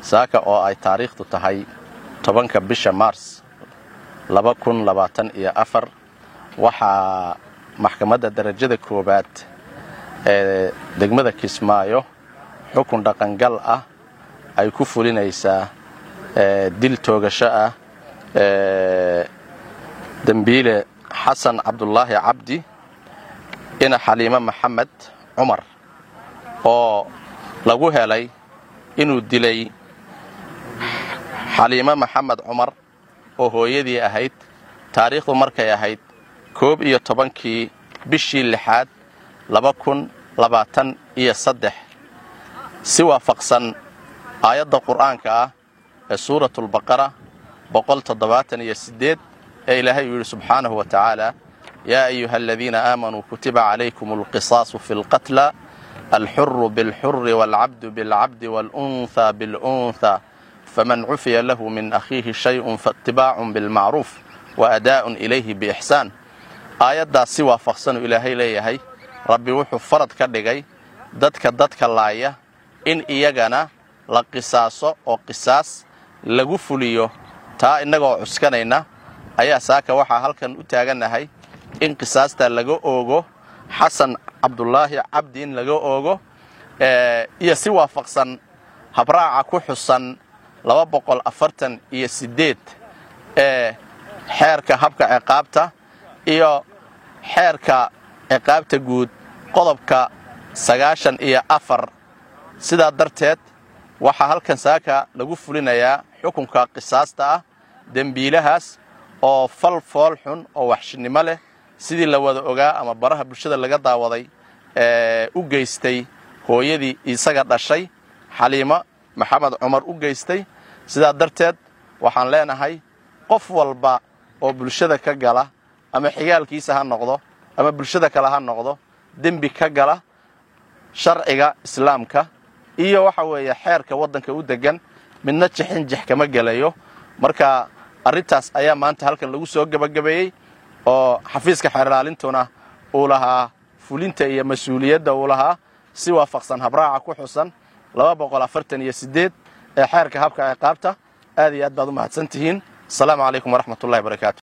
saaka oo ay taariikhdu tahay 10 bisha Maars 2024 waxaa maxkamadda darajada koobaad ee degmada Kismaayo xukun dhaqangal ah ay ku fulinaysaa dil toogasho ah dambiile Xasan Cabdullaahi Cabdi ina Xaliima Maxamed Cumar oo lagu helay inuu dilay Xaliima Maxamed Cumar oo hooyadii ahayd taariikhdu markay ahayd 11 bishii 6 2023 si waafaqsan aayadda quraanka ah ee suuratul baqara 178 ee ilaahay yiri subhanahu wa ta'ala يا أيها الذين آمنوا كتب عليكم القصاص في القتلى الحر بالحر والعبد بالعبد والأنثى بالأنثى فمن عفي له من أخيه شيء فاتباع بالمعروف وأداء إليه بإحسان آيات سوى فقصن إلهي ليهي ربي وحو فرد كدغي ددك لايا إن إيغانا لقصاص أو قصاص لغو فليو تا إنغو عسكنينا أيا ساكا وحا هلكن أتاغنهي in qisaasta laga oogo Xasan Cabdullaahi Cabdi in laga oogo iyo si waafaqsan habraaca ku xusan 248 xeerka habka ciqaabta iyo xeerka ciqaabta guud qodobka 94 sida darteed waxa halkan saaka lagu fulinayaa xukunka qisaasta ah dambiilahaas oo fool xun oo waxshinimo leh sidii la wada ogaa ama baraha bulshada laga daawaday u geystay hooyadii isaga dhashay Xaliima Maxamed Cumar u geystay sida darteed waxaan leenahay qof walba oo bulshada ka gala ama xigaalkiisa ha noqdo ama bulshada kale ha noqdo dambi ka gala sharciga islaamka iyo waxa weeye xeerka wadanka u degan midna jixin kama galayo marka arintaas ayaa maanta halkan lagu soo gabagabeeyay oo xafiiska xeerlaalintuna uu lahaa fulinta iyo mas'uuliyadda uu lahaa si waafaqsan habraaca ku xusan 248 ee xeerka habka ciqaabta aad iyo aad baad u mahadsantihiin. Assalaamu calaykum wa rahmatullaahi wa barakaatuh.